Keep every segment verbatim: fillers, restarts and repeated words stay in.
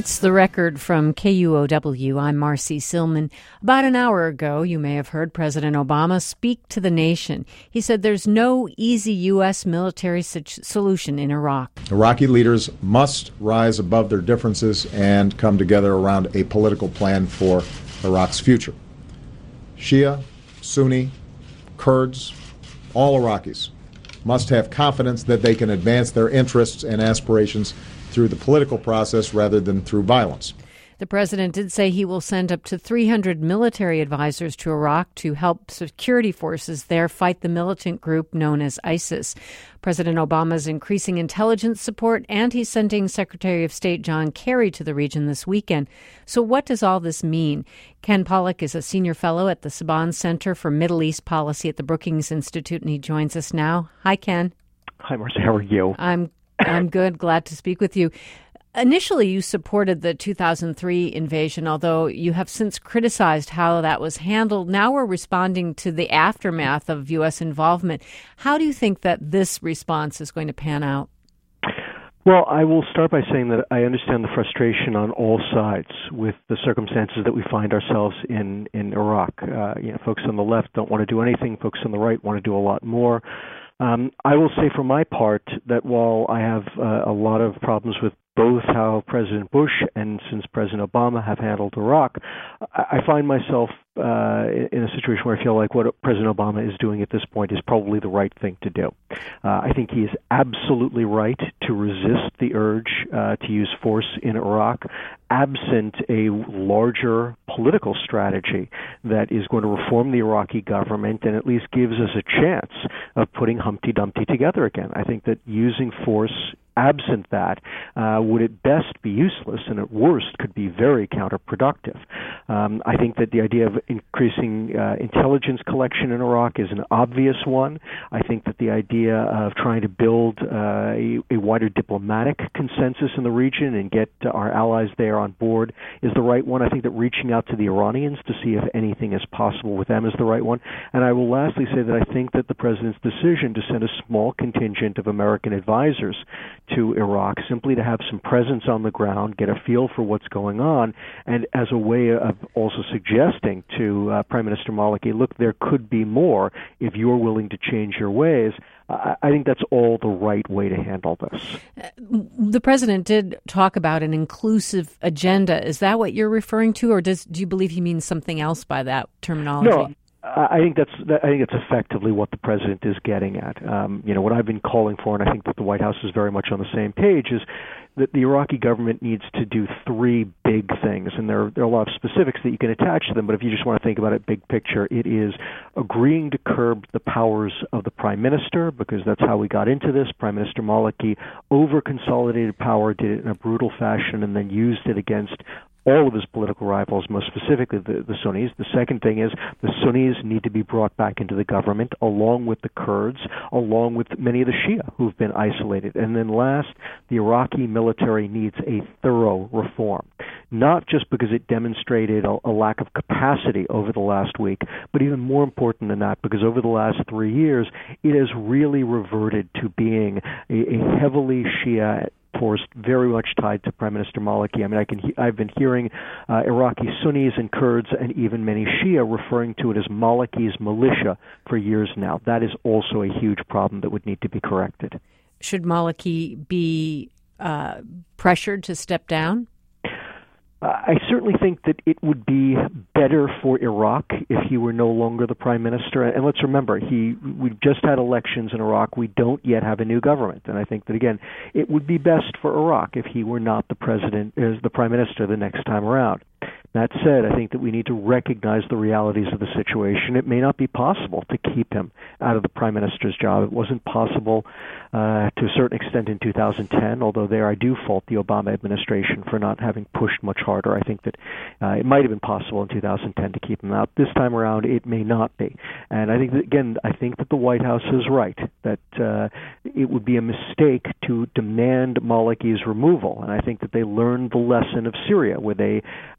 It's The Record from K U O W. I'm Marcy Silman. About an hour ago, you may have heard President Obama speak to the nation. He said there's no easy U S military solution in Iraq. Iraqi leaders must rise above their differences and come together around a political plan for Iraq's future. Shia, Sunni, Kurds, all Iraqis must have confidence that they can advance their interests and aspirations through the political process rather than through violence. The president did say he will send up to three hundred military advisors to Iraq to help security forces there fight the militant group known as ISIS. President Obama is increasing intelligence support, and he's sending Secretary of State John Kerry to the region this weekend. So what does all this mean? Ken Pollack is a senior fellow at the Saban Center for Middle East Policy at the Brookings Institute, and he joins us now. Hi, Ken. Hi, Marcy. How are you? I'm I'm good. Glad to speak with you. Initially, you supported the two thousand three invasion, although you have since criticized how that was handled. Now we're responding to the aftermath of U S involvement. How do you think that this response is going to pan out? Well, I will start by saying that I understand the frustration on all sides with the circumstances that we find ourselves in in Iraq. Uh, you know, folks on the left don't want to do anything. Folks on the right want to do a lot more. Um, I will say for my part that while I have uh, a lot of problems with both how President Bush and since President Obama have handled Iraq, I, I find myself uh, in a situation where I feel like what President Obama is doing at this point is probably the right thing to do. Uh, I think he is absolutely right to resist the urge uh, to use force in Iraq, absent a larger political strategy that is going to reform the Iraqi government and at least gives us a chance of putting Humpty Dumpty together again. I think that using force absent that, uh, would at best be useless and at worst could be very counterproductive. Um, I think that the idea of increasing uh, intelligence collection in Iraq is an obvious one. I think that the idea of trying to build uh, a, a wider diplomatic consensus in the region and get uh, our allies there on board is the right one. I think that reaching out to the Iranians to see if anything is possible with them is the right one. And I will lastly say that I think that the president's decision to send a small contingent of American advisors to Iraq, simply to have some presence on the ground, get a feel for what's going on, and as a way of also suggesting to uh, Prime Minister Maliki, look, there could be more if you're willing to change your ways. I think that's all the right way to handle this. The president did talk about an inclusive agenda. Is that what you're referring to, or does do you believe he means something else by that terminology? No. I think that's I think it's effectively what the president is getting at. Um, you know, what I've been calling for, and I think that the White House is very much on the same page, is that the Iraqi government needs to do three big things, and there, there are a lot of specifics that you can attach to them, but if you just want to think about it big picture, it is agreeing to curb the powers of the prime minister, because that's how we got into this. Prime Minister Maliki over-consolidated power, did it in a brutal fashion, and then used it against all of his political rivals, most specifically the, the Sunnis. The second thing is the Sunnis need to be brought back into the government, along with the Kurds, along with many of the Shia who've been isolated. And then last, the Iraqi military needs a thorough reform, not just because it demonstrated a, a lack of capacity over the last week, but even more important than that, because over the last three years, it has really reverted to being a, a heavily Shia force very much tied to Prime Minister Maliki. I mean, I can he- I've been hearing uh, Iraqi Sunnis and Kurds and even many Shia referring to it as Maliki's militia for years now. That is also a huge problem that would need to be corrected. Should Maliki be uh, pressured to step down? I certainly think that it would be better for Iraq if he were no longer the prime minister. And let's remember, he we've just had elections in Iraq. We don't yet have a new government. And I think that, again, it would be best for Iraq if he were not the president, as the prime minister the next time around. That said, I think that we need to recognize the realities of the situation. It may not be possible to keep him out of the prime minister's job. It wasn't possible uh, to a certain extent in two thousand ten, although there I do fault the Obama administration for not having pushed much harder. I think that uh, it might have been possible in two thousand ten to keep him out. This time around, it may not be. And I think that, again, I think that the White House is right, that uh, it would be a mistake to demand Maliki's removal. And I think that they learned the lesson of Syria, where they announced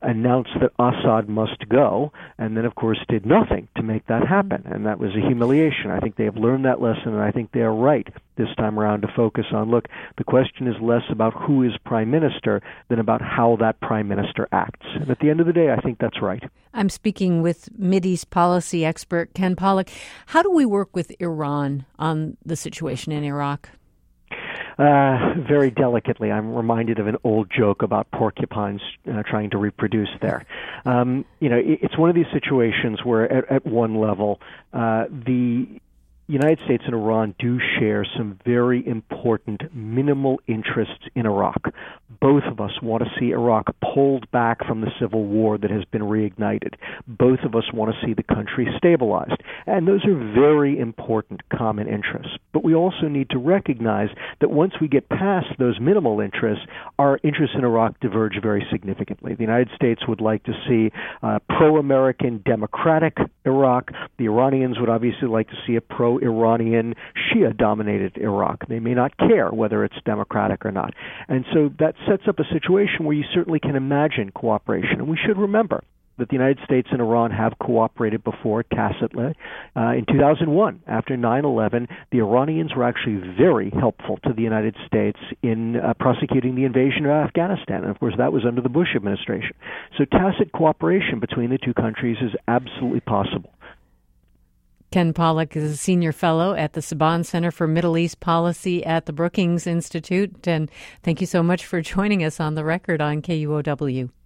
announced that Assad must go, and then, of course, did nothing to make that happen. And that was a humiliation. I think they have learned that lesson, and I think they are right this time around to focus on, look, the question is less about who is prime minister than about how that prime minister acts. And at the end of the day, I think that's right. I'm speaking with Mideast policy expert Ken Pollack. How do we work with Iran on the situation in Iraq? Uh, very delicately. I'm reminded of an old joke about porcupines uh, trying to reproduce there. Um, you know, it, it's one of these situations where at, at one level, uh, the United States and Iran do share some very important minimal interests in Iraq. Both of us want to see Iraq pulled back from the civil war that has been reignited. Both of us want to see the country stabilized. And those are very important common interests. But we also need to recognize that once we get past those minimal interests, our interests in Iraq diverge very significantly. The United States would like to see a pro-American democratic Iraq. The Iranians would obviously like to see a pro-Iranian Shia-dominated Iraq. They may not care whether it's democratic or not. And so that sets up a situation where you certainly can imagine cooperation. And we should remember that the United States and Iran have cooperated before tacitly. Uh, in two thousand one, after nine eleven, the Iranians were actually very helpful to the United States in uh, prosecuting the invasion of Afghanistan. And, of course, that was under the Bush administration. So tacit cooperation between the two countries is absolutely possible. Ken Pollack is a senior fellow at the Saban Center for Middle East Policy at the Brookings Institute. And thank you so much for joining us on The Record on K U O W.